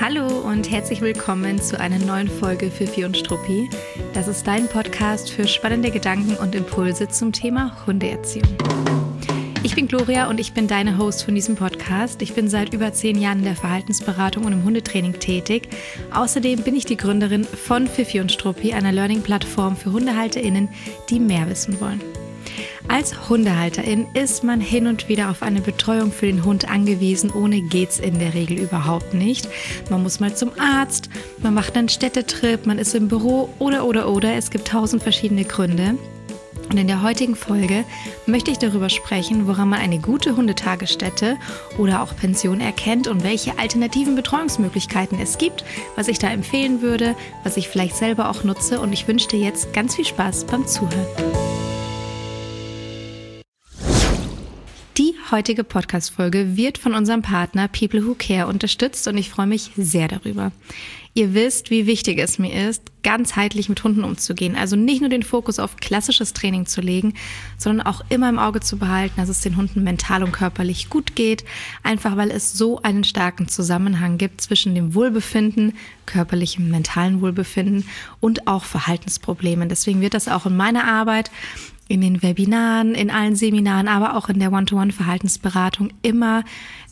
Hallo und herzlich willkommen zu einer neuen Folge Fifi und Struppi. Das ist dein Podcast für spannende Gedanken und Impulse zum Thema Hundeerziehung. Ich bin Gloria und ich bin deine Host von diesem Podcast. Ich bin seit über 10 Jahren in der Verhaltensberatung und im Hundetraining tätig. Außerdem bin ich die Gründerin von Fifi und Struppi, einer Learning-Plattform für HundehalterInnen, die mehr wissen wollen. Als Hundehalterin ist man hin und wieder auf eine Betreuung für den Hund angewiesen. Ohne geht's in der Regel überhaupt nicht. Man muss mal zum Arzt, man macht einen Städtetrip, man ist im Büro oder. Es gibt 1000 verschiedene Gründe. Und in der heutigen Folge möchte ich darüber sprechen, woran man eine gute Hundetagesstätte oder auch Pension erkennt und welche alternativen Betreuungsmöglichkeiten es gibt, was ich da empfehlen würde, was ich vielleicht selber auch nutze. Und ich wünsche dir jetzt ganz viel Spaß beim Zuhören. Die heutige Podcast-Folge wird von unserem Partner People Who Care unterstützt und ich freue mich sehr darüber. Ihr wisst, wie wichtig es mir ist, ganzheitlich mit Hunden umzugehen. Also nicht nur den Fokus auf klassisches Training zu legen, sondern auch immer im Auge zu behalten, dass es den Hunden mental und körperlich gut geht. Einfach weil es so einen starken Zusammenhang gibt zwischen dem Wohlbefinden, körperlichem, mentalen Wohlbefinden und auch Verhaltensproblemen. Deswegen wird das auch in meiner Arbeit, in den Webinaren, in allen Seminaren, aber auch in der One-to-One-Verhaltensberatung immer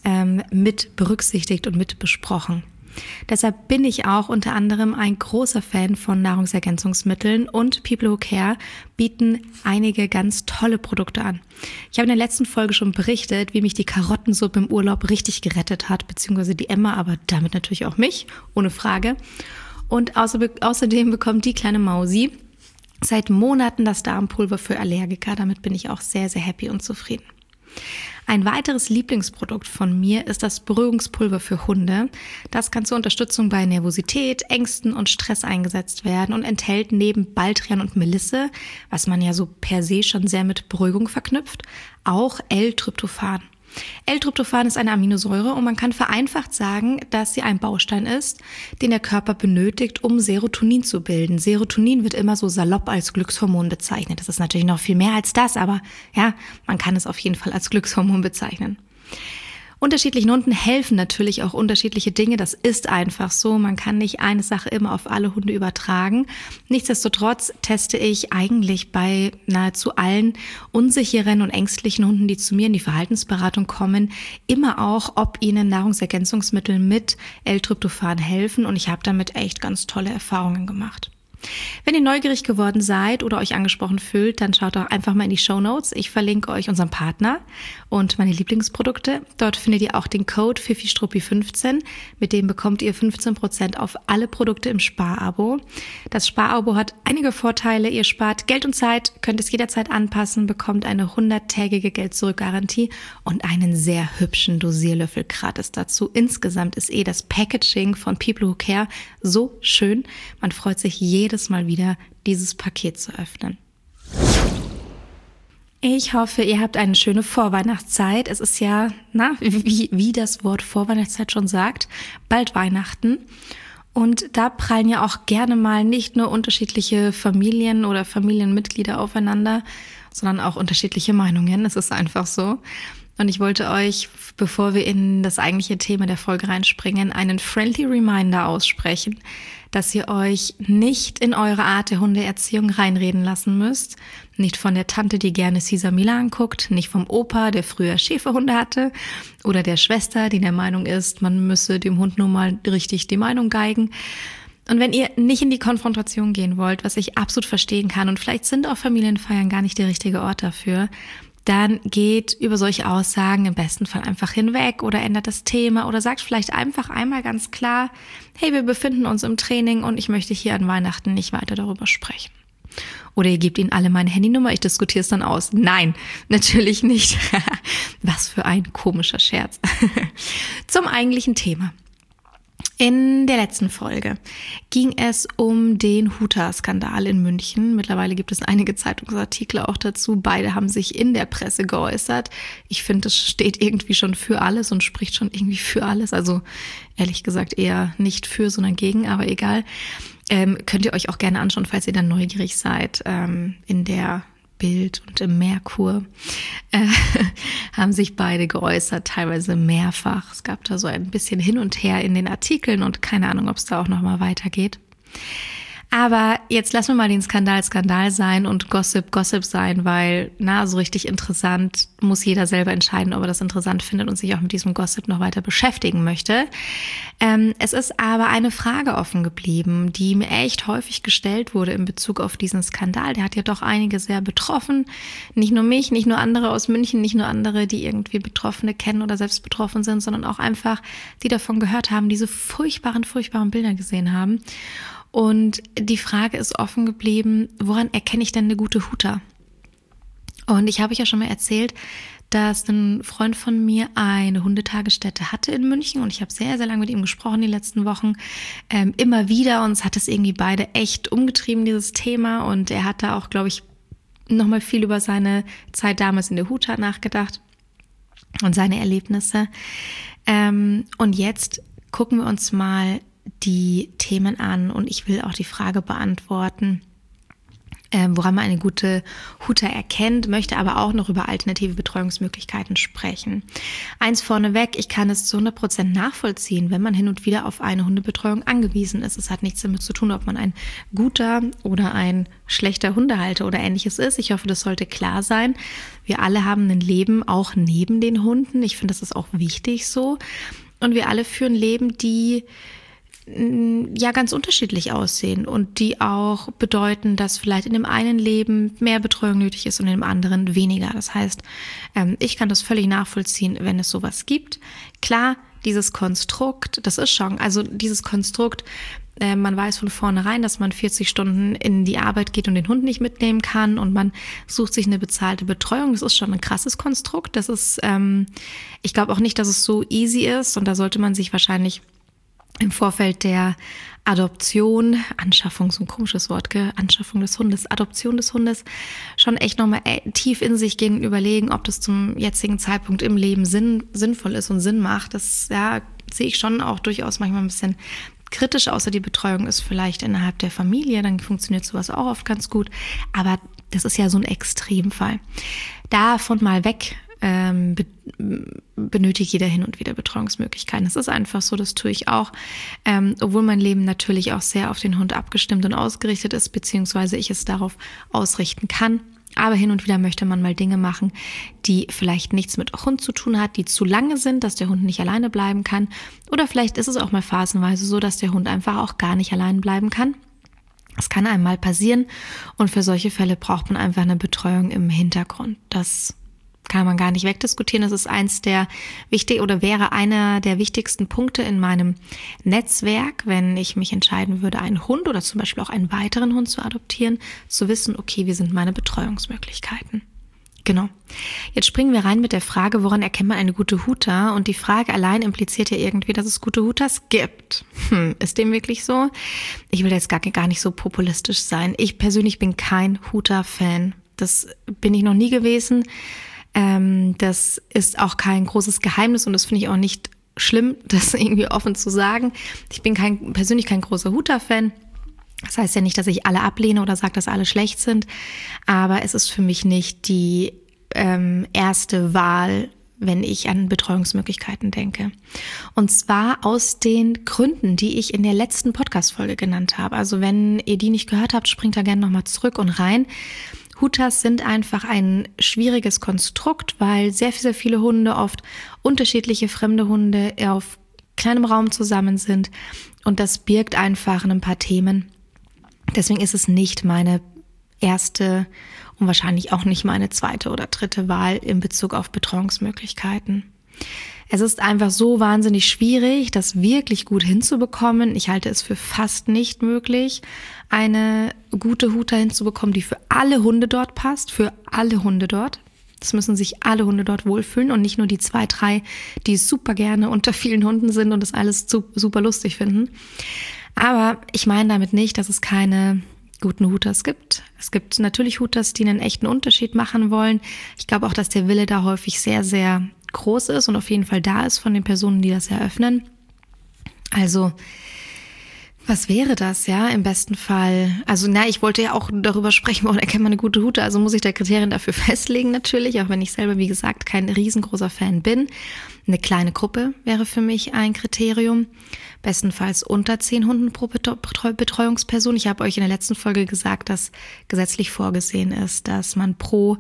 mit berücksichtigt und mit besprochen. Deshalb bin ich auch unter anderem ein großer Fan von Nahrungsergänzungsmitteln und People Who Care bieten einige ganz tolle Produkte an. Ich habe in der letzten Folge schon berichtet, wie mich die Karottensuppe im Urlaub richtig gerettet hat, beziehungsweise die Emma, aber damit natürlich auch mich, ohne Frage. Und außerdem bekommt die kleine Mausi seit Monaten das Darmpulver für Allergiker. Damit bin ich auch sehr, sehr happy und zufrieden. Ein weiteres Lieblingsprodukt von mir ist das Beruhigungspulver für Hunde. Das kann zur Unterstützung bei Nervosität, Ängsten und Stress eingesetzt werden und enthält neben Baldrian und Melisse, was man ja so per se schon sehr mit Beruhigung verknüpft, auch L-Tryptophan. L-Tryptophan ist eine Aminosäure und man kann vereinfacht sagen, dass sie ein Baustein ist, den der Körper benötigt, um Serotonin zu bilden. Serotonin wird immer so salopp als Glückshormon bezeichnet. Das ist natürlich noch viel mehr als das, aber ja, man kann es auf jeden Fall als Glückshormon bezeichnen. Unterschiedlichen Hunden helfen natürlich auch unterschiedliche Dinge. Das ist einfach so. Man kann nicht eine Sache immer auf alle Hunde übertragen. Nichtsdestotrotz teste ich eigentlich bei nahezu allen unsicheren und ängstlichen Hunden, die zu mir in die Verhaltensberatung kommen, immer auch, ob ihnen Nahrungsergänzungsmittel mit L-Tryptophan helfen. Und ich habe damit echt ganz tolle Erfahrungen gemacht. Wenn ihr neugierig geworden seid oder euch angesprochen fühlt, dann schaut doch einfach mal in die Shownotes. Ich verlinke euch unseren Partner und meine Lieblingsprodukte. Dort findet ihr auch den Code FIFISTRUPPI15. Mit dem bekommt ihr 15% auf alle Produkte im Sparabo. Das Sparabo hat einige Vorteile. Ihr spart Geld und Zeit, könnt es jederzeit anpassen, bekommt eine 100-tägige Geld-Zurück-Garantie und einen sehr hübschen Dosierlöffel gratis dazu. Insgesamt ist das Packaging von People Who Care so schön. Man freut sich jedes Mal wieder, dieses Paket zu öffnen. Ich hoffe, ihr habt eine schöne Vorweihnachtszeit. Es ist ja, wie das Wort Vorweihnachtszeit schon sagt, bald Weihnachten. Und da prallen ja auch gerne mal nicht nur unterschiedliche Familien oder Familienmitglieder aufeinander, sondern auch unterschiedliche Meinungen. Es ist einfach so. Und ich wollte euch, bevor wir in das eigentliche Thema der Folge reinspringen, einen friendly Reminder aussprechen, dass ihr euch nicht in eure Art der Hundeerziehung reinreden lassen müsst. Nicht von der Tante, die gerne Cesar Millan guckt, nicht vom Opa, der früher Schäferhunde hatte, oder der Schwester, die der Meinung ist, man müsse dem Hund nur mal richtig die Meinung geigen. Und wenn ihr nicht in die Konfrontation gehen wollt, was ich absolut verstehen kann, und vielleicht sind auch Familienfeiern gar nicht der richtige Ort dafür, dann geht über solche Aussagen im besten Fall einfach hinweg oder ändert das Thema oder sagt vielleicht einfach einmal ganz klar, hey, wir befinden uns im Training und ich möchte hier an Weihnachten nicht weiter darüber sprechen. Oder ihr gebt ihnen alle meine Handynummer, ich diskutiere es dann aus. Nein, natürlich nicht. Was für ein komischer Scherz. Zum eigentlichen Thema. In der letzten Folge ging es um den Huta-Skandal in München. Mittlerweile gibt es einige Zeitungsartikel auch dazu. Beide haben sich in der Presse geäußert. Ich finde, es steht irgendwie schon für alles und spricht schon irgendwie für alles. Also ehrlich gesagt eher nicht für, sondern gegen, aber egal. Könnt ihr euch auch gerne anschauen, falls ihr dann neugierig seid, in der Bild und im Merkur, haben sich beide geäußert, teilweise mehrfach. Es gab da so ein bisschen hin und her in den Artikeln und keine Ahnung, ob es da auch nochmal weitergeht. Aber jetzt lassen wir mal den Skandal sein und Gossip sein, weil so richtig interessant muss jeder selber entscheiden, ob er das interessant findet und sich auch mit diesem Gossip noch weiter beschäftigen möchte. Es ist aber eine Frage offen geblieben, die mir echt häufig gestellt wurde in Bezug auf diesen Skandal. Der hat ja doch einige sehr betroffen. Nicht nur mich, nicht nur andere aus München, nicht nur andere, die irgendwie Betroffene kennen oder selbst betroffen sind, sondern auch einfach, die davon gehört haben, diese furchtbaren Bilder gesehen haben. Und die Frage ist offen geblieben, woran erkenne ich denn eine gute Huta? Und ich habe euch ja schon mal erzählt, dass ein Freund von mir eine Hundetagesstätte hatte in München und ich habe sehr, sehr lange mit ihm gesprochen die letzten Wochen, immer wieder. Uns hat es irgendwie beide echt umgetrieben, dieses Thema, und er hat da auch, glaube ich, nochmal viel über seine Zeit damals in der Huta nachgedacht und seine Erlebnisse. Und jetzt gucken wir uns mal die Themen an und ich will auch die Frage beantworten, woran man eine gute Huta erkennt, möchte aber auch noch über alternative Betreuungsmöglichkeiten sprechen. Eins vorneweg, ich kann es zu 100% nachvollziehen, wenn man hin und wieder auf eine Hundebetreuung angewiesen ist. Es hat nichts damit zu tun, ob man ein guter oder ein schlechter Hundehalter oder ähnliches ist. Ich hoffe, das sollte klar sein. Wir alle haben ein Leben auch neben den Hunden. Ich finde, das ist auch wichtig so. Und wir alle führen Leben, die ja ganz unterschiedlich aussehen und die auch bedeuten, dass vielleicht in dem einen Leben mehr Betreuung nötig ist und in dem anderen weniger. Das heißt, ich kann das völlig nachvollziehen, wenn es sowas gibt. Klar, dieses Konstrukt, das ist schon, also dieses Konstrukt, man weiß von vornherein, dass man 40 Stunden in die Arbeit geht und den Hund nicht mitnehmen kann und man sucht sich eine bezahlte Betreuung. Das ist schon ein krasses Konstrukt. Das ist, ich glaube auch nicht, dass es so easy ist, und da sollte man sich wahrscheinlich im Vorfeld der Adoption, Anschaffung, so ein komisches Wort, Anschaffung des Hundes, Adoption des Hundes, schon echt nochmal tief in sich gehen und überlegen, ob das zum jetzigen Zeitpunkt im Leben sinnvoll ist und Sinn macht. Das sehe ich schon auch durchaus manchmal ein bisschen kritisch, außer die Betreuung ist vielleicht innerhalb der Familie, dann funktioniert sowas auch oft ganz gut. Aber das ist ja so ein Extremfall. Davon mal weg, benötigt jeder hin und wieder Betreuungsmöglichkeiten. Das ist einfach so, das tue ich auch, obwohl mein Leben natürlich auch sehr auf den Hund abgestimmt und ausgerichtet ist, beziehungsweise ich es darauf ausrichten kann. Aber hin und wieder möchte man mal Dinge machen, die vielleicht nichts mit Hund zu tun hat, die zu lange sind, dass der Hund nicht alleine bleiben kann. Oder vielleicht ist es auch mal phasenweise so, dass der Hund einfach auch gar nicht allein bleiben kann. Das kann einem mal passieren, und für solche Fälle braucht man einfach eine Betreuung im Hintergrund. Das kann man gar nicht wegdiskutieren. Das ist wäre einer der wichtigsten Punkte in meinem Netzwerk, wenn ich mich entscheiden würde, einen Hund oder zum Beispiel auch einen weiteren Hund zu adoptieren, zu wissen, okay, wie sind meine Betreuungsmöglichkeiten? Genau. Jetzt springen wir rein mit der Frage, woran erkennt man eine gute Huta? Und die Frage allein impliziert ja irgendwie, dass es gute Hutas gibt. Ist dem wirklich so? Ich will jetzt gar nicht so populistisch sein. Ich persönlich bin kein Huta-Fan. Das bin ich noch nie gewesen. Das ist auch kein großes Geheimnis und das finde ich auch nicht schlimm, das irgendwie offen zu sagen. Ich bin persönlich kein großer Huta-Fan. Das heißt ja nicht, dass ich alle ablehne oder sage, dass alle schlecht sind, aber es ist für mich nicht die erste Wahl, wenn ich an Betreuungsmöglichkeiten denke. Und zwar aus den Gründen, die ich in der letzten Podcast-Folge genannt habe. Also wenn ihr die nicht gehört habt, springt da gerne nochmal zurück und rein. Hutas sind einfach ein schwieriges Konstrukt, weil sehr, sehr viele Hunde, oft unterschiedliche fremde Hunde auf kleinem Raum zusammen sind, und das birgt einfach ein paar Themen. Deswegen ist es nicht meine erste und wahrscheinlich auch nicht meine zweite oder dritte Wahl in Bezug auf Betreuungsmöglichkeiten. Es ist einfach so wahnsinnig schwierig, das wirklich gut hinzubekommen. Ich halte es für fast nicht möglich, eine gute Huta hinzubekommen, die für alle Hunde dort passt, für alle Hunde dort. Es müssen sich alle Hunde dort wohlfühlen und nicht nur die 2, 3, die super gerne unter vielen Hunden sind und das alles super lustig finden. Aber ich meine damit nicht, dass es keine guten Hutas gibt. Es gibt natürlich Hutas, die einen echten Unterschied machen wollen. Ich glaube auch, dass der Wille da häufig sehr, sehr groß ist und auf jeden Fall da ist von den Personen, die das eröffnen. Also Was wäre das, ja, im besten Fall? Also, ich wollte ja auch darüber sprechen, woran erkennt man eine gute Route, also muss ich da Kriterien dafür festlegen natürlich, auch wenn ich selber, wie gesagt, kein riesengroßer Fan bin. Eine kleine Gruppe wäre für mich ein Kriterium. Bestenfalls unter 10 Hunden pro Betreuungsperson. Ich habe euch in der letzten Folge gesagt, dass gesetzlich vorgesehen ist, dass man pro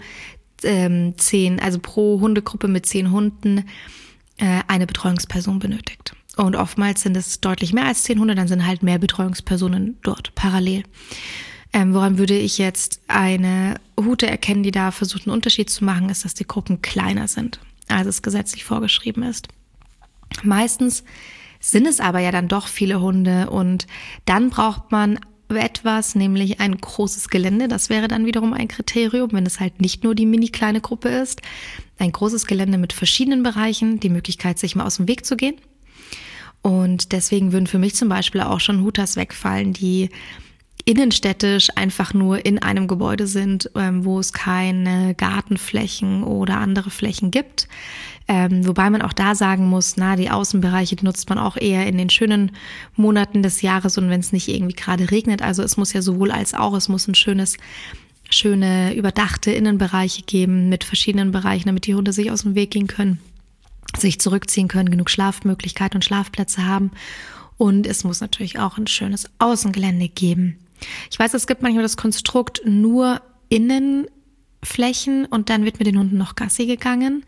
Hundegruppe mit 10 Hunden eine Betreuungsperson benötigt. Und oftmals sind es deutlich mehr als 10 Hunde, dann sind halt mehr Betreuungspersonen dort parallel. Woran würde ich jetzt eine Hute erkennen, die da versucht, einen Unterschied zu machen, ist, dass die Gruppen kleiner sind, als es gesetzlich vorgeschrieben ist. Meistens sind es aber ja dann doch viele Hunde und dann braucht man etwas, nämlich ein großes Gelände. Das wäre dann wiederum ein Kriterium, wenn es halt nicht nur die mini kleine Gruppe ist. Ein großes Gelände mit verschiedenen Bereichen, die Möglichkeit, sich mal aus dem Weg zu gehen. Und deswegen würden für mich zum Beispiel auch schon Hutas wegfallen, die innenstädtisch einfach nur in einem Gebäude sind, wo es keine Gartenflächen oder andere Flächen gibt. Wobei man auch da sagen muss, die Außenbereiche nutzt man auch eher in den schönen Monaten des Jahres und wenn es nicht irgendwie gerade regnet. Also es muss ja sowohl als auch, es muss ein schöne überdachte Innenbereiche geben mit verschiedenen Bereichen, damit die Hunde sich aus dem Weg gehen können, sich zurückziehen können, genug Schlafmöglichkeiten und Schlafplätze haben. Und es muss natürlich auch ein schönes Außengelände geben. Ich weiß, es gibt manchmal das Konstrukt nur Innenflächen und dann wird mit den Hunden noch Gassi gegangen.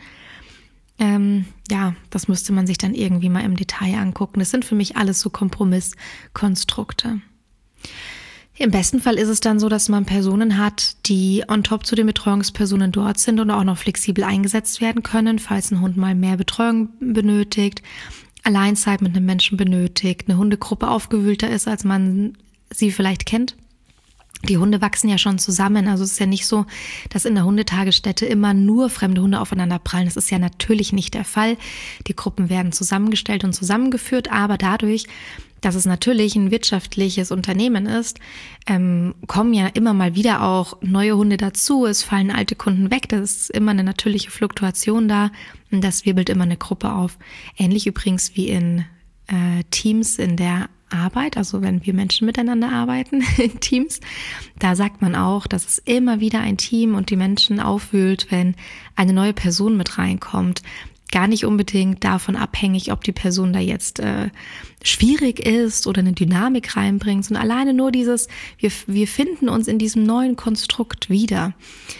Das müsste man sich dann irgendwie mal im Detail angucken. Das sind für mich alles so Kompromisskonstrukte. Im besten Fall ist es dann so, dass man Personen hat, die on top zu den Betreuungspersonen dort sind und auch noch flexibel eingesetzt werden können, falls ein Hund mal mehr Betreuung benötigt, Alleinzeit mit einem Menschen benötigt, eine Hundegruppe aufgewühlter ist, als man sie vielleicht kennt. Die Hunde wachsen ja schon zusammen, also es ist ja nicht so, dass in der Hundetagesstätte immer nur fremde Hunde aufeinander prallen. Das ist ja natürlich nicht der Fall. Die Gruppen werden zusammengestellt und zusammengeführt, aber dadurch, dass es natürlich ein wirtschaftliches Unternehmen ist, kommen ja immer mal wieder auch neue Hunde dazu. Es fallen alte Kunden weg. Das ist immer eine natürliche Fluktuation da und das wirbelt immer eine Gruppe auf. Ähnlich übrigens wie in Teams in der Arbeit, also wenn wir Menschen miteinander arbeiten in Teams, da sagt man auch, dass es immer wieder ein Team und die Menschen aufwühlt, wenn eine neue Person mit reinkommt. Gar nicht unbedingt davon abhängig, ob die Person da jetzt schwierig ist oder eine Dynamik reinbringt, sondern alleine nur dieses, wir finden uns in diesem neuen Konstrukt wieder.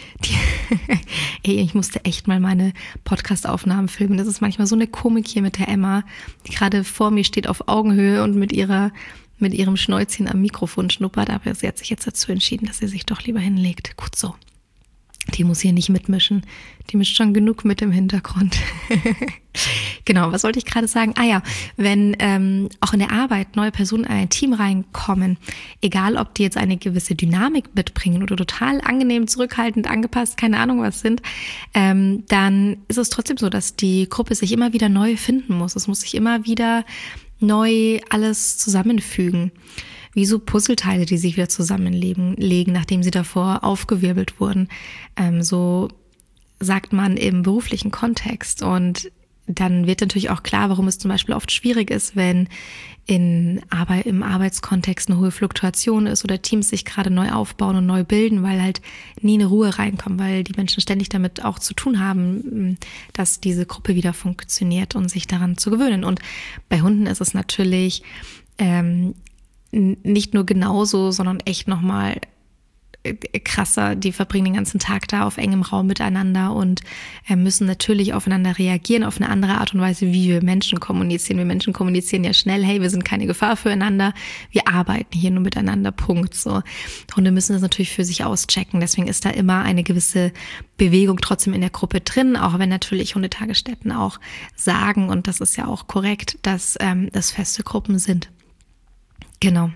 Ich musste echt mal meine Podcast-Aufnahmen filmen. Das ist manchmal so eine Komik hier mit der Emma, die gerade vor mir steht auf Augenhöhe und mit ihrem Schnäuzchen am Mikrofon schnuppert. Aber sie hat sich jetzt dazu entschieden, dass sie sich doch lieber hinlegt. Gut so. Die muss hier nicht mitmischen. Die mischt schon genug mit im Hintergrund. Genau, was wollte ich gerade sagen? Wenn auch in der Arbeit neue Personen in ein Team reinkommen, egal ob die jetzt eine gewisse Dynamik mitbringen oder total angenehm, zurückhaltend, angepasst, keine Ahnung was sind, dann ist es trotzdem so, dass die Gruppe sich immer wieder neu finden muss. Es muss sich immer wieder neu alles zusammenfügen. Wie so Puzzleteile, die sich wieder zusammenlegen, nachdem sie davor aufgewirbelt wurden. So sagt man im beruflichen Kontext. Und dann wird natürlich auch klar, warum es zum Beispiel oft schwierig ist, wenn im Arbeitskontext eine hohe Fluktuation ist oder Teams sich gerade neu aufbauen und neu bilden, weil halt nie eine Ruhe reinkommt, weil die Menschen ständig damit auch zu tun haben, dass diese Gruppe wieder funktioniert und sich daran zu gewöhnen. Und bei Hunden ist es natürlich nicht nur genauso, sondern echt nochmal krasser. Die verbringen den ganzen Tag da auf engem Raum miteinander und müssen natürlich aufeinander reagieren, auf eine andere Art und Weise, wie wir Menschen kommunizieren. Wir Menschen kommunizieren ja schnell, hey, wir sind keine Gefahr füreinander, wir arbeiten hier nur miteinander, Punkt. So. Hunde müssen das natürlich für sich auschecken, deswegen ist da immer eine gewisse Bewegung trotzdem in der Gruppe drin, auch wenn natürlich Hundetagesstätten auch sagen, und das ist ja auch korrekt, dass das feste Gruppen sind. Genau.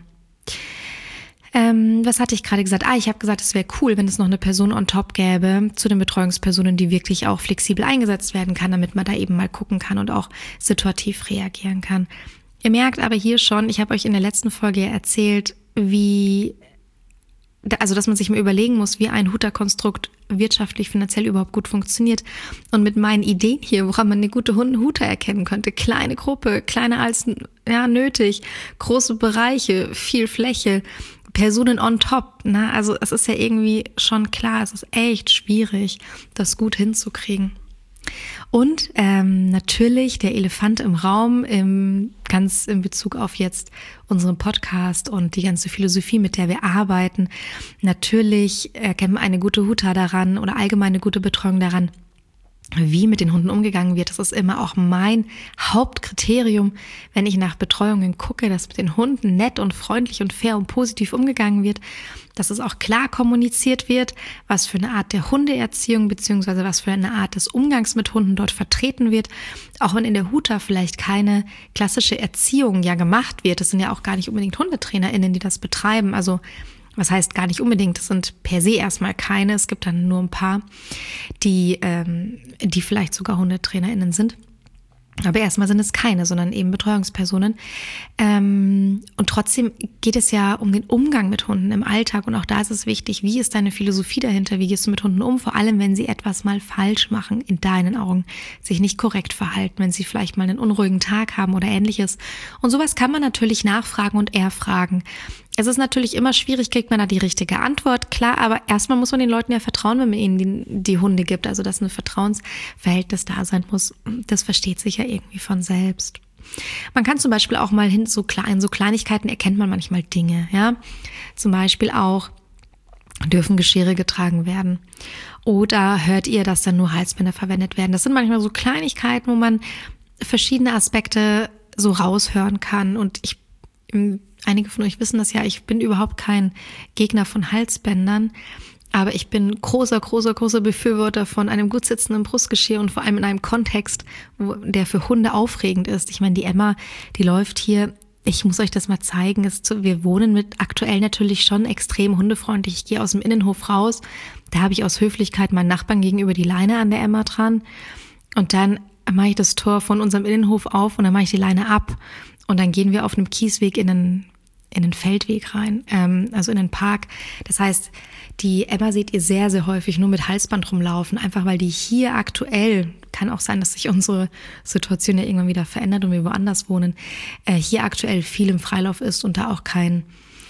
Was hatte ich gerade gesagt? Ich habe gesagt, es wäre cool, wenn es noch eine Person on top gäbe zu den Betreuungspersonen, die wirklich auch flexibel eingesetzt werden kann, damit man da eben mal gucken kann und auch situativ reagieren kann. Ihr merkt aber hier schon, ich habe euch in der letzten Folge ja erzählt, wie also dass man sich mal überlegen muss, wie ein Huta-Konstrukt wirtschaftlich, finanziell überhaupt gut funktioniert. Und mit meinen Ideen hier, woran man eine gute Huta erkennen könnte, kleine Gruppe, kleiner als nötig, große Bereiche, viel Fläche, Personen on top, ne? Also es ist ja irgendwie schon klar, es ist echt schwierig, das gut hinzukriegen. Und natürlich der Elefant im Raum, ganz in Bezug auf jetzt unseren Podcast und die ganze Philosophie, mit der wir arbeiten. Natürlich erkennen wir eine gute Huta daran oder allgemein eine gute Betreuung daran, wie mit den Hunden umgegangen wird. Das ist immer auch mein Hauptkriterium, wenn ich nach Betreuungen gucke, dass mit den Hunden nett und freundlich und fair und positiv umgegangen wird, dass es auch klar kommuniziert wird, was für eine Art der Hundeerziehung beziehungsweise was für eine Art des Umgangs mit Hunden dort vertreten wird. Auch wenn in der Huta vielleicht keine klassische Erziehung ja gemacht wird. Das sind ja auch gar nicht unbedingt HundetrainerInnen, die das betreiben. Also was heißt gar nicht unbedingt, das sind per se erstmal keine, es gibt dann nur ein paar, die vielleicht sogar HundetrainerInnen sind. Aber erstmal sind es keine, sondern eben Betreuungspersonen. Und trotzdem geht es ja um den Umgang mit Hunden im Alltag. Und auch da ist es wichtig, wie ist deine Philosophie dahinter? Wie gehst du mit Hunden um? Vor allem, wenn sie etwas mal falsch machen, in deinen Augen, sich nicht korrekt verhalten, wenn sie vielleicht mal einen unruhigen Tag haben oder ähnliches. Und sowas kann man natürlich nachfragen und erfragen. Es ist natürlich immer schwierig, kriegt man da die richtige Antwort, klar, aber erstmal muss man den Leuten ja vertrauen, wenn man ihnen die Hunde gibt, also dass ein Vertrauensverhältnis da sein muss, das versteht sich ja irgendwie von selbst. Man kann zum Beispiel auch mal in so Kleinigkeiten erkennt man manchmal Dinge, ja, zum Beispiel auch, dürfen Geschirre getragen werden oder hört ihr, dass dann nur Halsbänder verwendet werden? Das sind manchmal so Kleinigkeiten, wo man verschiedene Aspekte so raushören kann und einige von euch wissen das ja, ich bin überhaupt kein Gegner von Halsbändern, aber ich bin großer Befürworter von einem gut sitzenden Brustgeschirr und vor allem in einem Kontext, der für Hunde aufregend ist. Ich meine, die Emma, die läuft hier, ich muss euch das mal zeigen, wir wohnen mit aktuell natürlich schon extrem hundefreundlich. Ich gehe aus dem Innenhof raus, da habe ich aus Höflichkeit meinen Nachbarn gegenüber die Leine an der Emma dran und dann mache ich das Tor von unserem Innenhof auf und dann mache ich die Leine ab. Und dann gehen wir auf einem Kiesweg in einen Feldweg rein, also in den Park. Das heißt, die Emma seht ihr sehr, sehr häufig nur mit Halsband rumlaufen, einfach weil die hier aktuell, kann auch sein, dass sich unsere Situation ja irgendwann wieder verändert und wir woanders wohnen, hier aktuell viel im Freilauf ist und da auch kein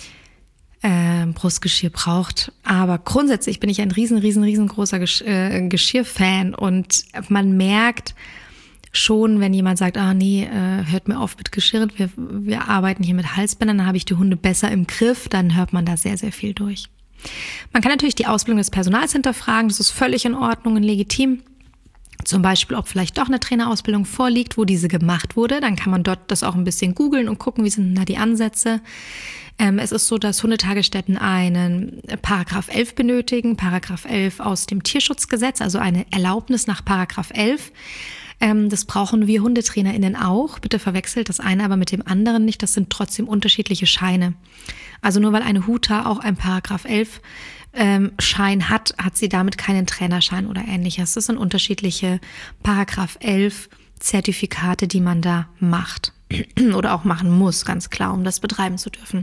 Brustgeschirr braucht. Aber grundsätzlich bin ich ein riesengroßer Geschirrfan und man merkt schon, wenn jemand sagt, hört mir auf mit Geschirr, wir arbeiten hier mit Halsbändern, dann habe ich die Hunde besser im Griff, dann hört man da sehr, sehr viel durch. Man kann natürlich die Ausbildung des Personals hinterfragen, das ist völlig in Ordnung und legitim. Zum Beispiel, ob vielleicht doch eine Trainerausbildung vorliegt, wo diese gemacht wurde, dann kann man dort das auch ein bisschen googeln und gucken, wie sind da die Ansätze. Es ist so, dass Hundetagesstätten einen Paragraph 11 benötigen, Paragraph 11 aus dem Tierschutzgesetz, also eine Erlaubnis nach Paragraph 11. Das brauchen wir HundetrainerInnen auch. Bitte verwechselt das eine aber mit dem anderen nicht. Das sind trotzdem unterschiedliche Scheine. Also nur weil eine Huta auch ein Paragraph 11 Schein hat sie damit keinen Trainerschein oder ähnliches. Das sind unterschiedliche Paragraph 11 Zertifikate, die man da macht oder auch machen muss, ganz klar, um das betreiben zu dürfen.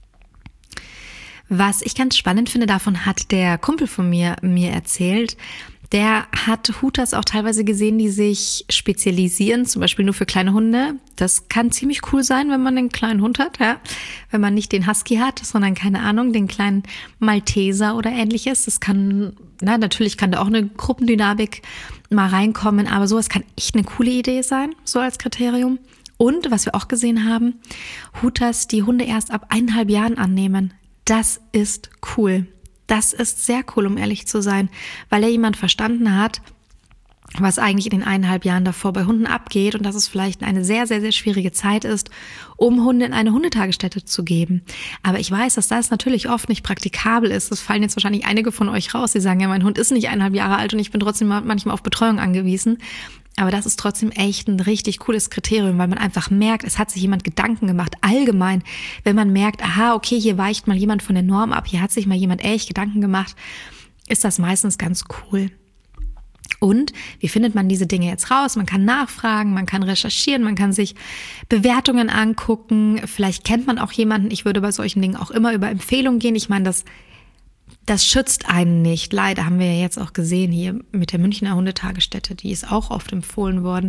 Was ich ganz spannend finde, davon hat der Kumpel von mir erzählt. Der hat Hutas auch teilweise gesehen, die sich spezialisieren, zum Beispiel nur für kleine Hunde. Das kann ziemlich cool sein, wenn man einen kleinen Hund hat, ja. Wenn man nicht den Husky hat, sondern keine Ahnung, den kleinen Malteser oder ähnliches. Das kann, natürlich kann da auch eine Gruppendynamik mal reinkommen, aber sowas kann echt eine coole Idee sein, so als Kriterium. Und was wir auch gesehen haben, Hutas, die Hunde erst ab 1,5 Jahren annehmen. Das ist cool. Das ist sehr cool, um ehrlich zu sein, weil ja jemand verstanden hat, was eigentlich in den 1,5 Jahren davor bei Hunden abgeht und dass es vielleicht eine sehr, sehr, sehr schwierige Zeit ist, um Hunde in eine Hundetagesstätte zu geben. Aber ich weiß, dass das natürlich oft nicht praktikabel ist. Das fallen jetzt wahrscheinlich einige von euch raus, die sagen, ja, mein Hund ist nicht 1,5 Jahre alt und ich bin trotzdem manchmal auf Betreuung angewiesen. Aber das ist trotzdem echt ein richtig cooles Kriterium, weil man einfach merkt, es hat sich jemand Gedanken gemacht, allgemein. Wenn man merkt, okay, hier weicht mal jemand von der Norm ab, hier hat sich mal jemand echt Gedanken gemacht, ist das meistens ganz cool. Und wie findet man diese Dinge jetzt raus? Man kann nachfragen, man kann recherchieren, man kann sich Bewertungen angucken. Vielleicht kennt man auch jemanden. Ich würde bei solchen Dingen auch immer über Empfehlungen gehen. Ich meine, das Das schützt einen nicht. Leider haben wir ja jetzt auch gesehen hier mit der Münchner Hundetagesstätte, die ist auch oft empfohlen worden.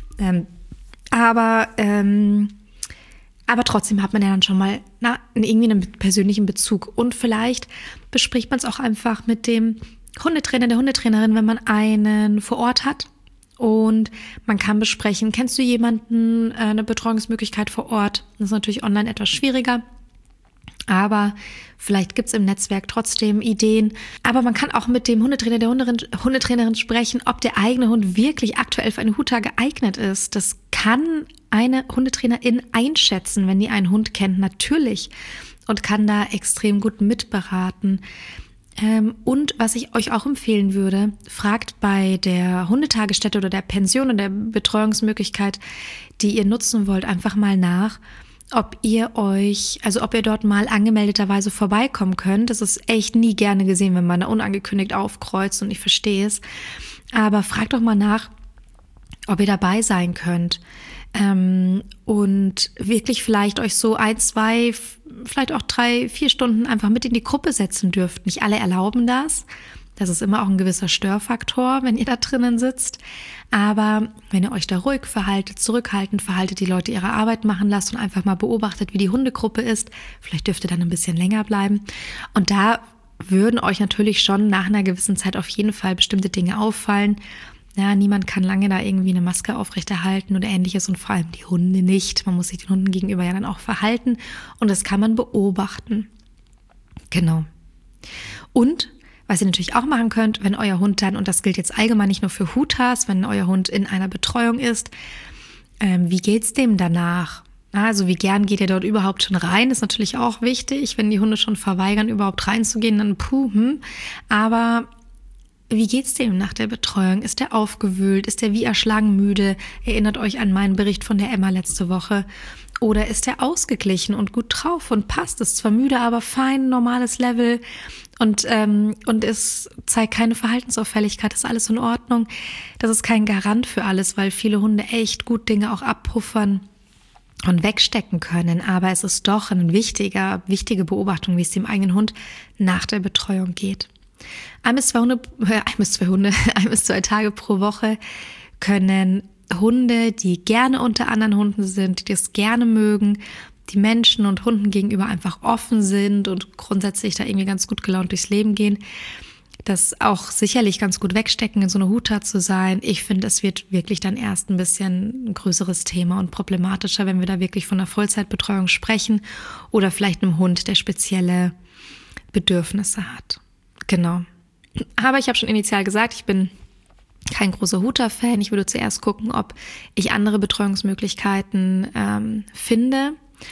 Aber trotzdem hat man ja dann schon mal irgendwie einen persönlichen Bezug. Und vielleicht bespricht man es auch einfach mit dem Hundetrainer, der Hundetrainerin, wenn man einen vor Ort hat. Und man kann besprechen, kennst du jemanden, eine Betreuungsmöglichkeit vor Ort? Das ist natürlich online etwas schwieriger. Aber vielleicht gibt es im Netzwerk trotzdem Ideen. Aber man kann auch mit dem Hundetrainer, der Hundetrainerin sprechen, ob der eigene Hund wirklich aktuell für eine Huta geeignet ist. Das kann eine Hundetrainerin einschätzen, wenn die einen Hund kennt, natürlich. Und kann da extrem gut mitberaten. Und was ich euch auch empfehlen würde, fragt bei der Hundetagesstätte oder der Pension oder der Betreuungsmöglichkeit, die ihr nutzen wollt, einfach mal nach, ob ihr dort mal angemeldeterweise vorbeikommen könnt. Das ist echt nie gerne gesehen, wenn man da unangekündigt aufkreuzt, und ich verstehe es. Aber fragt doch mal nach, ob ihr dabei sein könnt. Und wirklich vielleicht euch so 1, 2, vielleicht auch 3, 4 Stunden einfach mit in die Gruppe setzen dürft. Nicht alle erlauben das. Das ist immer auch ein gewisser Störfaktor, wenn ihr da drinnen sitzt. Aber wenn ihr euch da ruhig verhaltet, zurückhaltend verhaltet, die Leute ihre Arbeit machen lasst und einfach mal beobachtet, wie die Hundegruppe ist, vielleicht dürft ihr dann ein bisschen länger bleiben. Und da würden euch natürlich schon nach einer gewissen Zeit auf jeden Fall bestimmte Dinge auffallen. Ja, niemand kann lange da irgendwie eine Maske aufrechterhalten oder Ähnliches, und vor allem die Hunde nicht. Man muss sich den Hunden gegenüber ja dann auch verhalten, und das kann man beobachten. Genau. Und was ihr natürlich auch machen könnt, wenn euer Hund dann, und das gilt jetzt allgemein nicht nur für Hutas, wenn euer Hund in einer Betreuung ist, wie geht's dem danach? Also wie gern geht ihr dort überhaupt schon rein? Ist natürlich auch wichtig, wenn die Hunde schon verweigern, überhaupt reinzugehen, dann aber wie geht's dem nach der Betreuung? Ist der aufgewühlt? Ist der wie erschlagen müde? Erinnert euch an meinen Bericht von der Emma letzte Woche. Oder ist der ausgeglichen und gut drauf und passt? Ist zwar müde, aber fein, normales Level und es zeigt keine Verhaltensauffälligkeit, ist alles in Ordnung. Das ist kein Garant für alles, weil viele Hunde echt gut Dinge auch abpuffern und wegstecken können. Aber es ist doch eine wichtige Beobachtung, wie es dem eigenen Hund nach der Betreuung geht. 1 bis 2 Tage pro Woche können Hunde, die gerne unter anderen Hunden sind, die das gerne mögen, die Menschen und Hunden gegenüber einfach offen sind und grundsätzlich da irgendwie ganz gut gelaunt durchs Leben gehen, das auch sicherlich ganz gut wegstecken, in so einer Huta zu sein. Ich finde, es wird wirklich dann erst ein bisschen ein größeres Thema und problematischer, wenn wir da wirklich von einer Vollzeitbetreuung sprechen oder vielleicht einem Hund, der spezielle Bedürfnisse hat. Genau. Aber ich habe schon initial gesagt, ich bin kein großer Huta-Fan. Ich würde zuerst gucken, ob ich andere Betreuungsmöglichkeiten finde.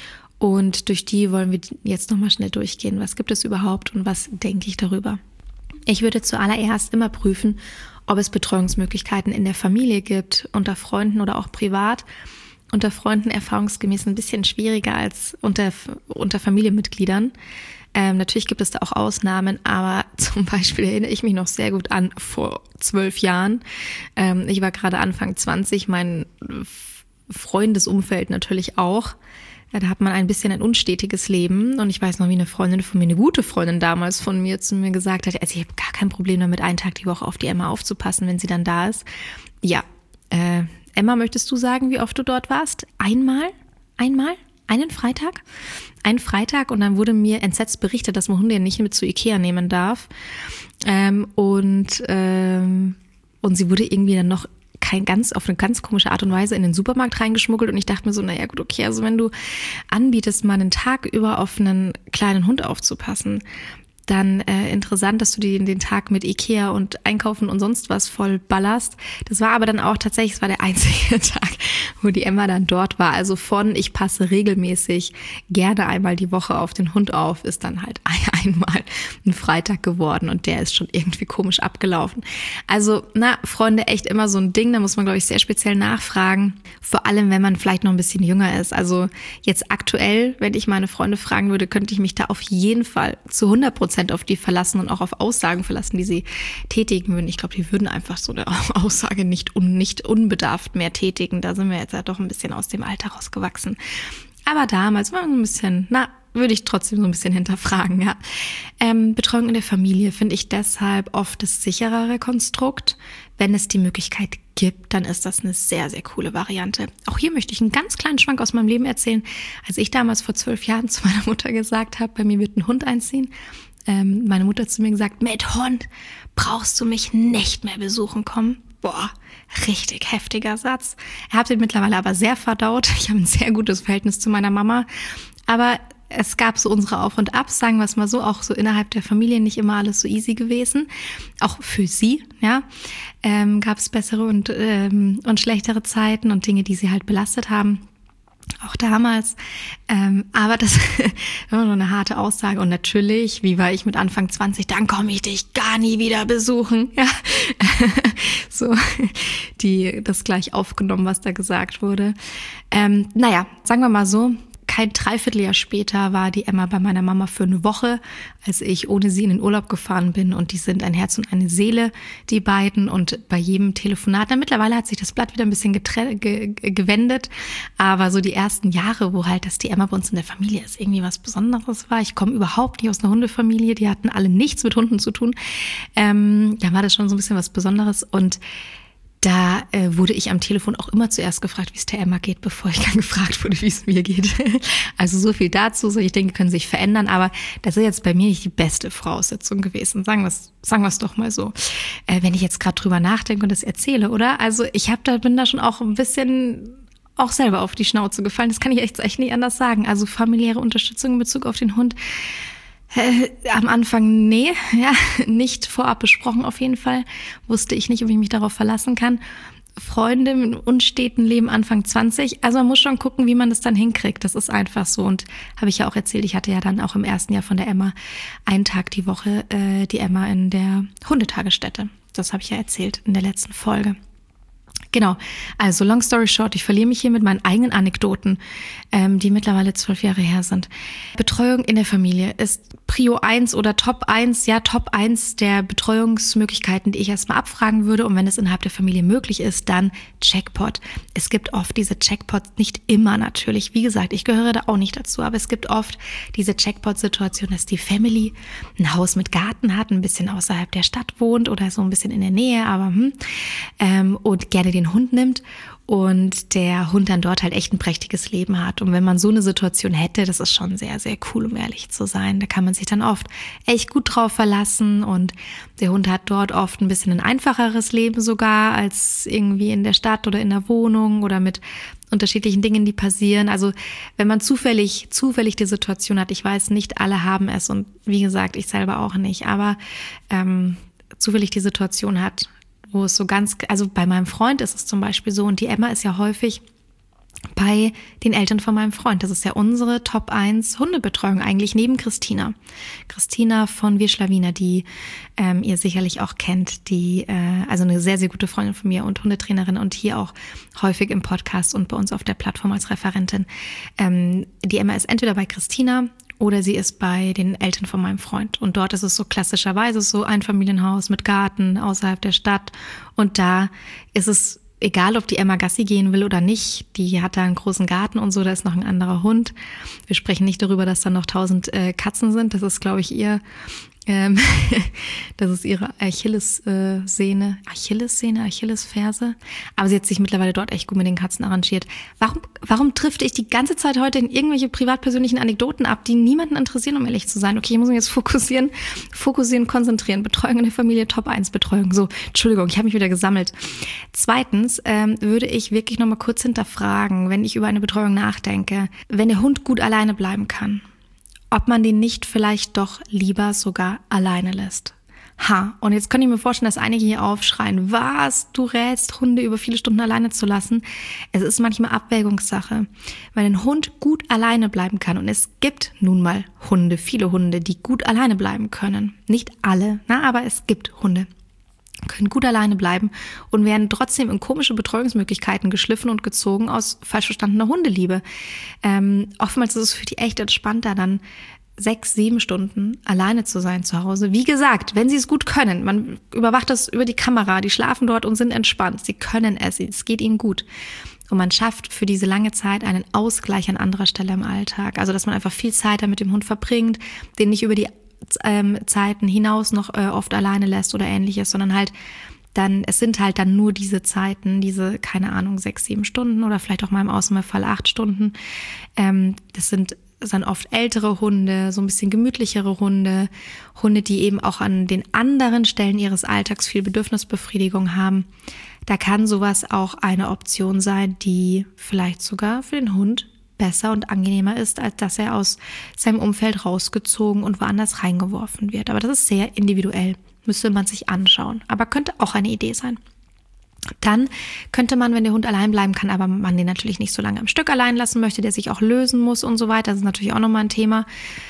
Und durch die wollen wir jetzt nochmal schnell durchgehen. Was gibt es überhaupt und was denke ich darüber? Ich würde zuallererst immer prüfen, ob es Betreuungsmöglichkeiten in der Familie gibt, unter Freunden oder auch privat. Unter Freunden erfahrungsgemäß ein bisschen schwieriger als unter Familienmitgliedern. Natürlich gibt es da auch Ausnahmen, aber zum Beispiel erinnere ich mich noch sehr gut an vor 12 Jahren. Ich war gerade Anfang 20, mein Freundesumfeld natürlich auch. Da hat man ein bisschen ein unstetiges Leben, und ich weiß noch, wie eine Freundin von mir, eine gute Freundin damals von mir zu mir gesagt hat, also ich habe gar kein Problem damit, einen Tag die Woche auf die Emma aufzupassen, wenn sie dann da ist. Ja, Emma, möchtest du sagen, wie oft du dort warst? Einmal? Einen Freitag? Einen Freitag, und dann wurde mir entsetzt berichtet, dass man Hunde nicht mit zu Ikea nehmen darf. Und sie wurde irgendwie dann noch auf eine ganz komische Art und Weise in den Supermarkt reingeschmuggelt, und ich dachte mir so, naja gut, okay, also wenn du anbietest, mal einen Tag über auf einen kleinen Hund aufzupassen, dann interessant, dass du den Tag mit Ikea und Einkaufen und sonst was voll ballerst. Das war aber dann auch tatsächlich, es war der einzige Tag, wo die Emma dann dort war. Also ich passe regelmäßig gerne einmal die Woche auf den Hund auf, ist dann halt einmal ein Freitag geworden, und der ist schon irgendwie komisch abgelaufen. Also, Freunde, echt immer so ein Ding, da muss man, glaube ich, sehr speziell nachfragen. Vor allem, wenn man vielleicht noch ein bisschen jünger ist. Also jetzt aktuell, wenn ich meine Freunde fragen würde, könnte ich mich da auf jeden Fall zu 100% auf die verlassen und auch auf Aussagen verlassen, die sie tätigen würden. Ich glaube, die würden einfach so eine Aussage nicht unbedarft mehr tätigen. Da sind wir jetzt ja doch ein bisschen aus dem Alter rausgewachsen. Aber damals war ein bisschen, würde ich trotzdem so ein bisschen hinterfragen, ja. Betreuung in der Familie finde ich deshalb oft das sicherere Konstrukt. Wenn es die Möglichkeit gibt, dann ist das eine sehr, sehr coole Variante. Auch hier möchte ich einen ganz kleinen Schwank aus meinem Leben erzählen. Als ich damals vor 12 Jahren zu meiner Mutter gesagt habe, bei mir wird ein Hund einziehen, meine Mutter hat zu mir gesagt, mit Hund brauchst du mich nicht mehr besuchen kommen. Boah, richtig heftiger Satz. Er hat ihn mittlerweile aber sehr verdaut. Ich habe ein sehr gutes Verhältnis zu meiner Mama. Aber es gab so unsere Auf- und Abs, sagen wir es mal so, auch so innerhalb der Familie nicht immer alles so easy gewesen. Auch für sie, ja, gab es bessere und schlechtere Zeiten und Dinge, die sie halt belastet haben. Auch damals, aber das war nur eine harte Aussage und natürlich, wie war ich mit Anfang 20, dann komme ich dich gar nie wieder besuchen, ja, so, das gleich aufgenommen, was da gesagt wurde. Naja, sagen wir mal so, kein Dreivierteljahr später war die Emma bei meiner Mama für eine Woche, als ich ohne sie in den Urlaub gefahren bin und die sind ein Herz und eine Seele, die beiden und bei jedem Telefonat, mittlerweile hat sich das Blatt wieder ein bisschen gewendet, aber so die ersten Jahre, wo halt die Emma bei uns in der Familie ist, irgendwie was Besonderes war, ich komme überhaupt nicht aus einer Hundefamilie, die hatten alle nichts mit Hunden zu tun, da war das schon so ein bisschen was Besonderes und da wurde ich am Telefon auch immer zuerst gefragt, wie es der Emma geht, bevor ich dann gefragt wurde, wie es mir geht. Also so viel dazu. So, ich denke, können sich verändern, aber das ist jetzt bei mir nicht die beste Voraussetzung gewesen. Sagen wir es doch mal so. Wenn ich jetzt gerade drüber nachdenke und das erzähle, oder? Also ich bin da schon auch ein bisschen auch selber auf die Schnauze gefallen. Das kann ich echt nicht anders sagen. Also familiäre Unterstützung in Bezug auf den Hund. Am Anfang nee, ja, nicht vorab besprochen auf jeden Fall. Wusste ich nicht, ob ich mich darauf verlassen kann. Freunde mit unsteten Leben Anfang 20. Also man muss schon gucken, wie man das dann hinkriegt. Das ist einfach so. Und habe ich ja auch erzählt, ich hatte ja dann auch im ersten Jahr von der Emma einen Tag die Woche die Emma in der Hundetagesstätte. Das habe ich ja erzählt in der letzten Folge. Genau, also long story short, ich verliere mich hier mit meinen eigenen Anekdoten, die mittlerweile 12 Jahre her sind. Betreuung in der Familie ist Prio 1 oder Top 1, ja Top 1 der Betreuungsmöglichkeiten, die ich erstmal abfragen würde. Und wenn es innerhalb der Familie möglich ist, dann Checkpot. Es gibt oft diese Checkpots, nicht immer natürlich. Wie gesagt, ich gehöre da auch nicht dazu, aber es gibt oft diese Checkpot-Situation, dass die Family ein Haus mit Garten hat, ein bisschen außerhalb der Stadt wohnt oder so ein bisschen in der Nähe, aber und gerne den Hund nimmt und der Hund dann dort halt echt ein prächtiges Leben hat. Und wenn man so eine Situation hätte, das ist schon sehr, sehr cool, um ehrlich zu sein. Da kann man sich dann oft echt gut drauf verlassen und der Hund hat dort oft ein bisschen ein einfacheres Leben sogar als irgendwie in der Stadt oder in der Wohnung oder mit unterschiedlichen Dingen, die passieren. Also wenn man zufällig die Situation hat, ich weiß, nicht alle haben es und wie gesagt, ich selber auch nicht, aber zufällig die Situation hat, wo es so also bei meinem Freund ist es zum Beispiel so und die Emma ist ja häufig bei den Eltern von meinem Freund. Das ist ja unsere Top 1 Hundebetreuung eigentlich neben Christina. Christina von Wirschlawiner, die ihr sicherlich auch kennt, die also eine sehr, sehr gute Freundin von mir und Hundetrainerin und hier auch häufig im Podcast und bei uns auf der Plattform als Referentin. Die Emma ist entweder bei Christina oder sie ist bei den Eltern von meinem Freund. Und dort ist es so klassischerweise so ein Familienhaus mit Garten außerhalb der Stadt. Und da ist es egal, ob die Emma Gassi gehen will oder nicht. Die hat da einen großen Garten und so, da ist noch ein anderer Hund. Wir sprechen nicht darüber, dass da noch 1000 Katzen sind. Das ist, glaube ich, das ist ihre Achillesferse. Aber sie hat sich mittlerweile dort echt gut mit den Katzen arrangiert. Warum trifft ich die ganze Zeit heute in irgendwelche privatpersönlichen Anekdoten ab, die niemanden interessieren, um ehrlich zu sein? Okay, ich muss mich jetzt fokussieren, konzentrieren. Betreuung in der Familie, Top 1 Betreuung. So, Entschuldigung, ich habe mich wieder gesammelt. Zweitens würde ich wirklich nochmal kurz hinterfragen, wenn ich über eine Betreuung nachdenke, wenn der Hund gut alleine bleiben kann, ob man den nicht vielleicht doch lieber sogar alleine lässt. Und jetzt könnte ich mir vorstellen, dass einige hier aufschreien, was, du rätst, Hunde über viele Stunden alleine zu lassen. Es ist manchmal Abwägungssache. Wenn ein Hund gut alleine bleiben kann, und es gibt nun mal viele Hunde, die gut alleine bleiben können. Nicht alle, aber es gibt Hunde, können gut alleine bleiben und werden trotzdem in komische Betreuungsmöglichkeiten geschliffen und gezogen aus falsch verstandener Hundeliebe. Oftmals ist es für die echt entspannter, dann 6-7 Stunden alleine zu sein zu Hause. Wie gesagt, wenn sie es gut können, man überwacht das über die Kamera, die schlafen dort und sind entspannt, sie können es geht ihnen gut. Und man schafft für diese lange Zeit einen Ausgleich an anderer Stelle im Alltag. Also, dass man einfach viel Zeit da mit dem Hund verbringt, den nicht über die Zeiten hinaus noch oft alleine lässt oder ähnliches, sondern halt es sind halt dann nur diese Zeiten, diese, keine Ahnung, 6, 7 Stunden oder vielleicht auch mal im Ausnahmefall 8 Stunden. Das sind dann oft ältere Hunde, so ein bisschen gemütlichere Hunde, die eben auch an den anderen Stellen ihres Alltags viel Bedürfnisbefriedigung haben. Da kann sowas auch eine Option sein, die vielleicht sogar für den Hund besser und angenehmer ist, als dass er aus seinem Umfeld rausgezogen und woanders reingeworfen wird. Aber das ist sehr individuell, müsste man sich anschauen. Aber könnte auch eine Idee sein. Dann könnte man, wenn der Hund allein bleiben kann, aber man den natürlich nicht so lange am Stück allein lassen möchte, der sich auch lösen muss und so weiter, das ist natürlich auch nochmal ein Thema.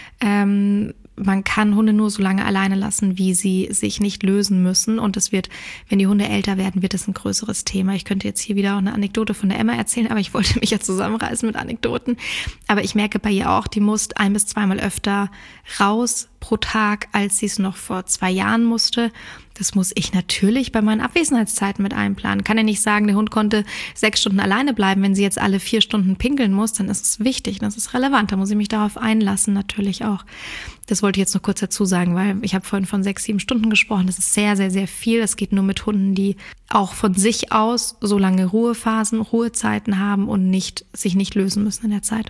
Man kann Hunde nur so lange alleine lassen, wie sie sich nicht lösen müssen. Und das wird, wenn die Hunde älter werden, wird es ein größeres Thema. Ich könnte jetzt hier wieder auch eine Anekdote von der Emma erzählen, aber ich wollte mich ja zusammenreißen mit Anekdoten. Aber ich merke bei ihr auch, die muss 1- bis 2-mal öfter raus pro Tag, als sie es noch vor 2 Jahren musste. Das muss ich natürlich bei meinen Abwesenheitszeiten mit einplanen. Kann ja nicht sagen, der Hund konnte 6 Stunden alleine bleiben. Wenn sie jetzt alle 4 Stunden pinkeln muss, dann ist es wichtig, das ist relevant. Da muss ich mich darauf einlassen, natürlich auch. Das wollte ich jetzt noch kurz dazu sagen, weil ich habe vorhin von 6, 7 Stunden gesprochen. Das ist sehr, sehr, sehr viel. Das geht nur mit Hunden, die auch von sich aus so lange Ruhephasen, Ruhezeiten haben und sich nicht lösen müssen in der Zeit.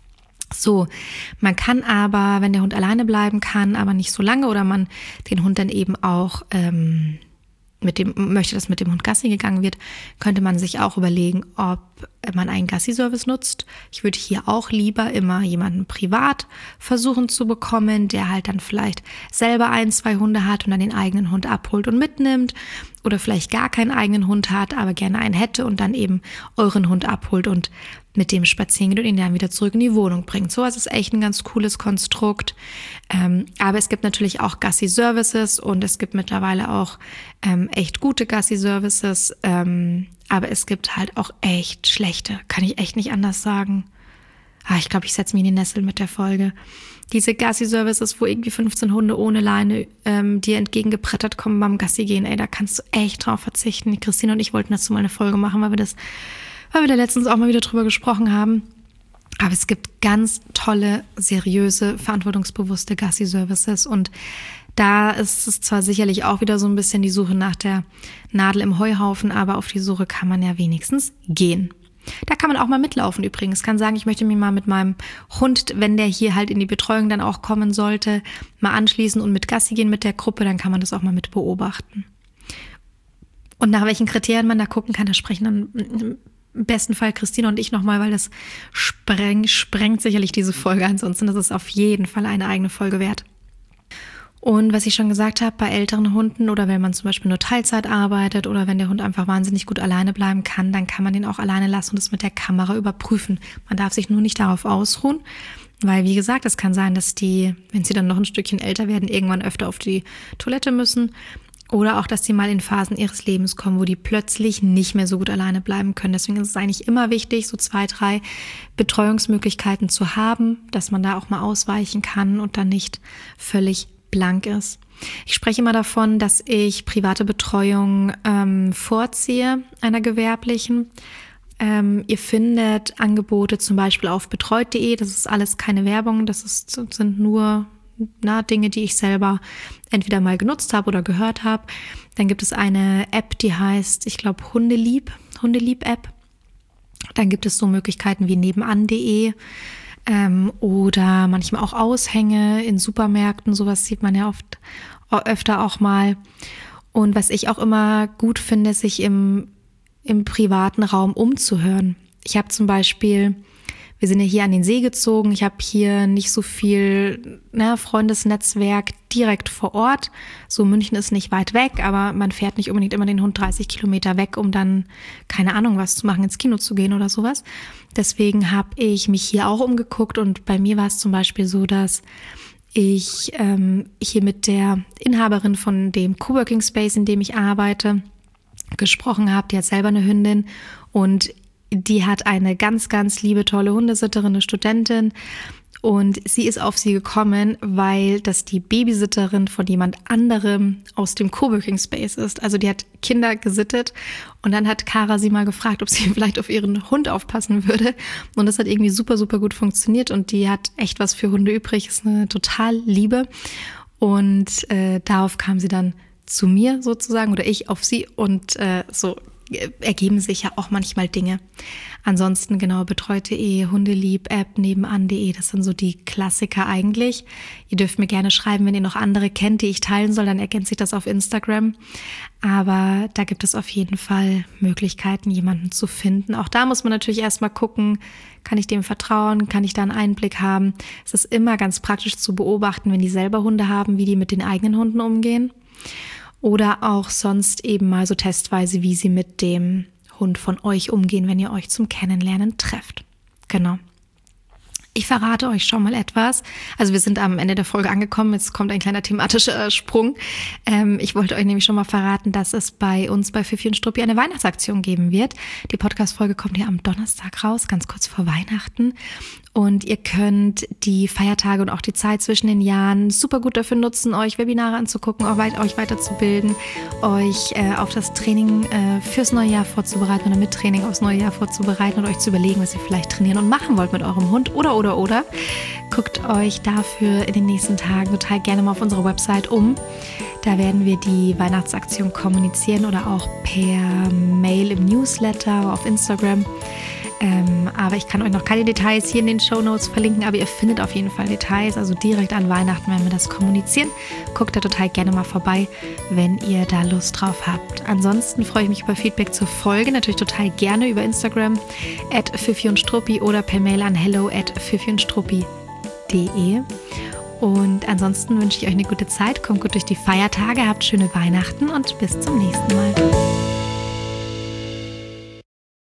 So, man kann aber, wenn der Hund alleine bleiben kann, aber nicht so lange oder man den Hund dann eben auch möchte, dass mit dem Hund Gassi gegangen wird, könnte man sich auch überlegen, ob man einen Gassi-Service nutzt. Ich würde hier auch lieber immer jemanden privat versuchen zu bekommen, der halt dann vielleicht selber 1, 2 Hunde hat und dann den eigenen Hund abholt und mitnimmt oder vielleicht gar keinen eigenen Hund hat, aber gerne einen hätte und dann eben euren Hund abholt und mit dem spazieren geht und ihn dann wieder zurück in die Wohnung bringt. So, es ist echt ein ganz cooles Konstrukt. Aber es gibt natürlich auch Gassi-Services und es gibt mittlerweile auch echt gute Gassi-Services. Aber es gibt halt auch echt schlechte, kann ich echt nicht anders sagen. Ich glaube, ich setze mich in die Nessel mit der Folge. Diese Gassi-Services, wo irgendwie 15 Hunde ohne Leine dir entgegengebrettert kommen beim Gassi gehen, da kannst du echt drauf verzichten. Christine und ich wollten dazu mal eine Folge machen, weil wir da letztens auch mal wieder drüber gesprochen haben. Aber es gibt ganz tolle, seriöse, verantwortungsbewusste Gassi-Services und da ist es zwar sicherlich auch wieder so ein bisschen die Suche nach der Nadel im Heuhaufen, aber auf die Suche kann man ja wenigstens gehen. Da kann man auch mal mitlaufen übrigens. Kann sagen, ich möchte mich mal mit meinem Hund, wenn der hier halt in die Betreuung dann auch kommen sollte, mal anschließen und mit Gassi gehen mit der Gruppe, dann kann man das auch mal mit beobachten. Und nach welchen Kriterien man da gucken kann, da sprechen dann im besten Fall Christine und ich nochmal, weil das sprengt sicherlich diese Folge. Ansonsten ist es auf jeden Fall eine eigene Folge wert. Und was ich schon gesagt habe, bei älteren Hunden oder wenn man zum Beispiel nur Teilzeit arbeitet oder wenn der Hund einfach wahnsinnig gut alleine bleiben kann, dann kann man den auch alleine lassen und das mit der Kamera überprüfen. Man darf sich nur nicht darauf ausruhen, weil wie gesagt, es kann sein, dass die, wenn sie dann noch ein Stückchen älter werden, irgendwann öfter auf die Toilette müssen oder auch, dass die mal in Phasen ihres Lebens kommen, wo die plötzlich nicht mehr so gut alleine bleiben können. Deswegen ist es eigentlich immer wichtig, so 2, 3 Betreuungsmöglichkeiten zu haben, dass man da auch mal ausweichen kann und dann nicht völlig blank ist. Ich spreche immer davon, dass ich private Betreuung vorziehe einer gewerblichen. Ihr findet Angebote zum Beispiel auf betreut.de. Das ist alles keine Werbung, sind nur Dinge, die ich selber entweder mal genutzt habe oder gehört habe. Dann gibt es eine App, die heißt, ich glaube, Hundelieb-App. Dann gibt es so Möglichkeiten wie nebenan.de. Oder manchmal auch Aushänge in Supermärkten, sowas sieht man ja öfter auch mal. Und was ich auch immer gut finde, sich im privaten Raum umzuhören. Ich habe zum Beispiel, wir sind ja hier an den See gezogen, ich habe hier nicht so viel Freundesnetzwerk direkt vor Ort. So, München ist nicht weit weg, aber man fährt nicht unbedingt immer den Hund 30 Kilometer weg, um dann, keine Ahnung, was zu machen, ins Kino zu gehen oder sowas. Deswegen habe ich mich hier auch umgeguckt und bei mir war es zum Beispiel so, dass ich hier mit der Inhaberin von dem Coworking Space, in dem ich arbeite, gesprochen habe. Die hat selber eine Hündin und die hat eine ganz, ganz liebe, tolle Hundesitterin, eine Studentin. Und sie ist auf sie gekommen, weil das die Babysitterin von jemand anderem aus dem Coworking Space ist. Also die hat Kinder gesittet und dann hat Cara sie mal gefragt, ob sie vielleicht auf ihren Hund aufpassen würde. Und das hat irgendwie super, super gut funktioniert und die hat echt was für Hunde übrig. Ist eine total Liebe. Und darauf kam sie dann zu mir sozusagen oder ich auf sie und so ergeben sich ja auch manchmal Dinge. Ansonsten genau betreute Hundelieb-App nebenan.de, das sind so die Klassiker eigentlich. Ihr dürft mir gerne schreiben, wenn ihr noch andere kennt, die ich teilen soll, dann ergänze ich das auf Instagram. Aber da gibt es auf jeden Fall Möglichkeiten, jemanden zu finden. Auch da muss man natürlich erstmal gucken, kann ich dem vertrauen, kann ich da einen Einblick haben. Es ist immer ganz praktisch zu beobachten, wenn die selber Hunde haben, wie die mit den eigenen Hunden umgehen. Oder auch sonst eben mal so testweise, wie sie mit dem Hund von euch umgehen, wenn ihr euch zum Kennenlernen trefft. Genau. Ich verrate euch schon mal etwas. Also wir sind am Ende der Folge angekommen. Jetzt kommt ein kleiner thematischer Sprung. Ich wollte euch nämlich schon mal verraten, dass es bei uns bei Fifi und Struppi eine Weihnachtsaktion geben wird. Die Podcast-Folge kommt ja am Donnerstag raus, ganz kurz vor Weihnachten. Und ihr könnt die Feiertage und auch die Zeit zwischen den Jahren super gut dafür nutzen, euch Webinare anzugucken, euch weiterzubilden, euch auf das Training fürs neue Jahr vorzubereiten oder mit Training aufs neue Jahr vorzubereiten und euch zu überlegen, was ihr vielleicht trainieren und machen wollt mit eurem Hund oder. Guckt euch dafür in den nächsten Tagen total gerne mal auf unserer Website um. Da werden wir die Weihnachtsaktion kommunizieren oder auch per Mail im Newsletter, auf Instagram. Aber ich kann euch noch keine Details hier in den Shownotes verlinken, aber ihr findet auf jeden Fall Details, also direkt an Weihnachten, wenn wir das kommunizieren. Guckt da total gerne mal vorbei, wenn ihr da Lust drauf habt. Ansonsten freue ich mich über Feedback zur Folge, natürlich total gerne über Instagram @fifiundstruppi oder per Mail an hello@fifiundstruppi.de. Und ansonsten wünsche ich euch eine gute Zeit, kommt gut durch die Feiertage, habt schöne Weihnachten und bis zum nächsten Mal.